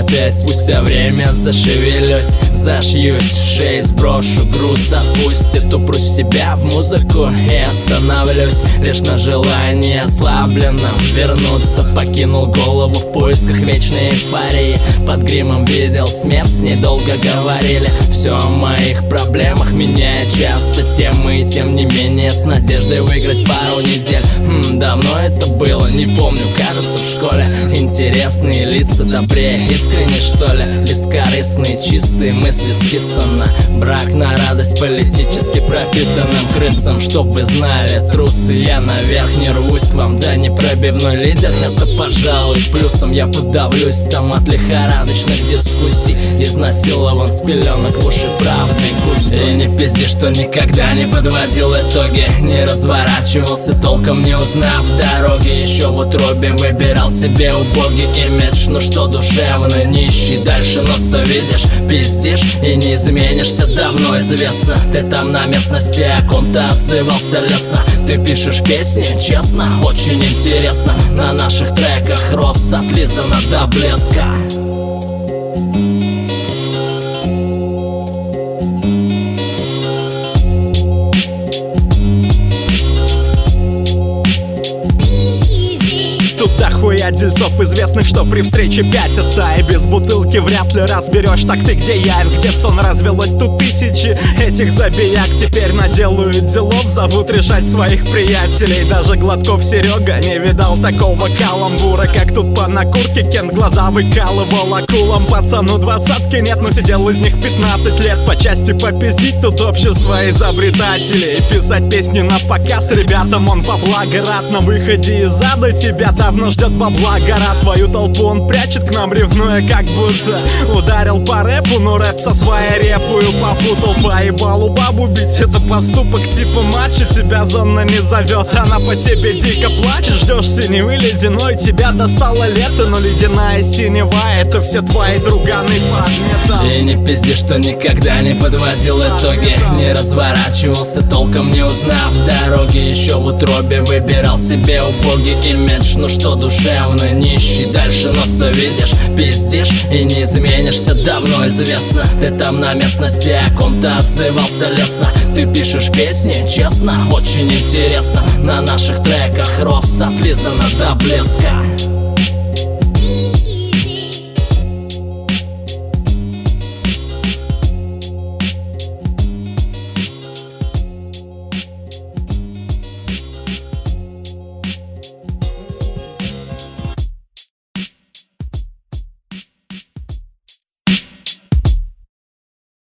опять. Спустя время зашевелюсь, зашьюсь, в шею сброшу груз, отпустит, упрусь в себя в музыку и остановлюсь лишь на желании ослабленном вернуться. Покинул голову в поисках вечной эйфории, под гримом видел смерть, с ней долго говорили все о моих проблемах, меняя часто темы, и тем не менее с надеждой выиграть пару недель. Давно это было, не помню, кажется в школе. Интересные лица, добрее, искренне что ли, бескорыстные, чистые мысли списано. Брак на радость политически пропитанным крысам. Чтоб вы знали, трусы, я наверх не рвусь к вам. Да непробивной лидер, это пожалуй плюсом. Я подавлюсь там от лихорадочных дискуссий, изнасилован с пеленок в уши правдой гусь. И не пизди, что никогда не подводил итоги, не разворачивался, толком не узнав дороги. Еще в утробе выбирал себе убогий имидж. Ну что душевно, не ищи дальше носа, видишь, пиздишь и не изменишься, давно известно. Ты там на местности о ком-то отзывался лестно. Ты пишешь песни, честно, очень интересно. На наших треках рост отлизано до блеска. Дохуя дельцов известных, что при встрече пятятся, и без бутылки вряд ли разберешь, так ты где явь, где сон. Развелось тут тысячи этих забияк, теперь наделают делов, зовут решать своих приятелей. Даже Гладков Серега не видал такого каламбура, как тут по накурке Кент глаза выкалывал акулам. Пацану двадцатки нет, но сидел из них 15 лет. По части попиздить тут общество изобретателей, писать песни на показ ребятам он по благо рад. На выходе из ада тебя давно ждет бабла гора. Свою толпу он прячет, к нам ревнуя, как будто ударил по рэпу, но рэп со своей репую попутал. Поебалу бабу бить, это поступок типа матча. Тебя зона не зовет, она по тебе дико плачет. Ждешь синевы ледяной, тебя достало лето, но ледяная синева — это все твои друганы под металл. И не пизди, что никогда не подводил итоги, не разворачивался, толком не узнав дороги. Еще в утробе выбирал себе убогий имидж. Ну что душевно, не ищи дальше носа, видишь, пиздишь и не изменишься, давно известно. Ты там на местности о ком-то отзывался лестно. Ты пишешь песни, честно, очень интересно. На наших треках рост отлизано до блеска.